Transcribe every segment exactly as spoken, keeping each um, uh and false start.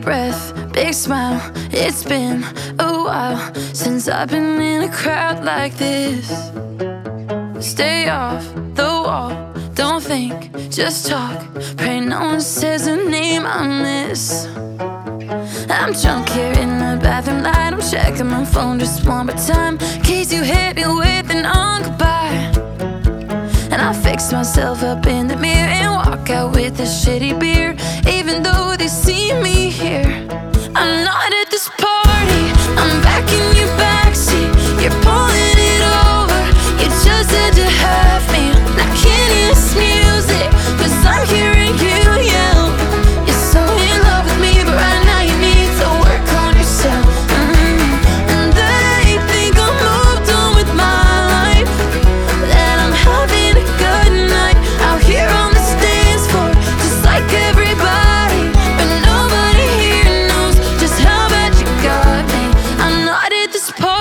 breath, big smile. It's been a while since I've been in a crowd like this. Stay off the wall, don't think, just talk. Pray no one says a name I miss. I'm drunk here in the bathroom light. I'm checking my phone just one more time, in case you hit me with an on goodbye. And I fix myself up in the mirror and walk out with a shitty beer. Even though they see me here, I'm not at this party. I'm back in your backseat, you're pulling it over. You just had to have me. I can't hear this music, cause I'm hearing you yell. You're so in love with me, but right now you need to work on yourself. mm. And they think I'm moved on with my life, that I'm having a good night out here on the dance floor, just like everybody. But nobody here knows just how bad you got me. I'm not at this party.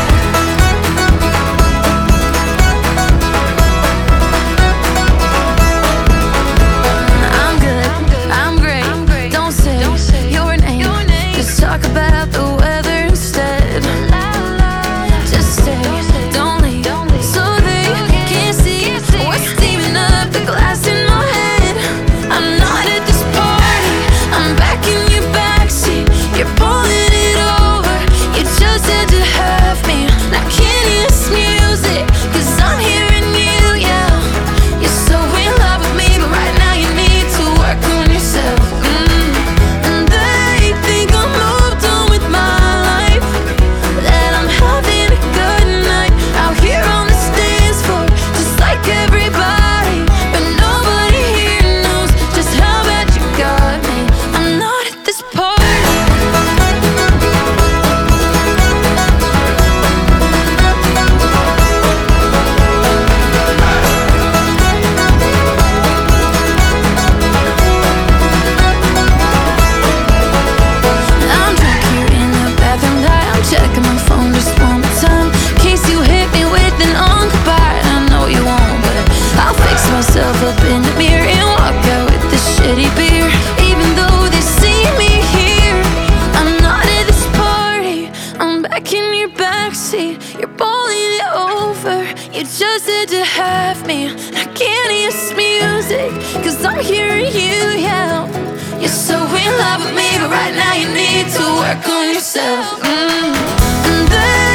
I'm good, I'm great. Don't say your name, just talk about the weather instead. Just stay, don't leave, so they can't see what's steaming up the glass in my head. I'm not at this party, I'm back in your backseat, you're pulling it over. You just had to have me. I can't hear this music, cause I'm hearing you yell. You're so in love with me, but right now you need to work on yourself. mm. And they think I'm moved on with my life, that I'm having a good night out here on the dance floor, just like everybody. But nobody here knows just how bad you got me. I'm not at this party. I'm drunk here in the bathroom light. I'm checking my phone just one more time, in case you hit me with an on goodbye. I know you won't, but I'll fix myself up in the mirror and walk out with this shitty beer. Even though they see me here, I'm not at this party. I'm back in your backseat, you're pulling it over. You just had to have me. I can't hear this music, cause I'm hearing you yell. You're so in love with me, but right now you need to work on yourself. mm. And then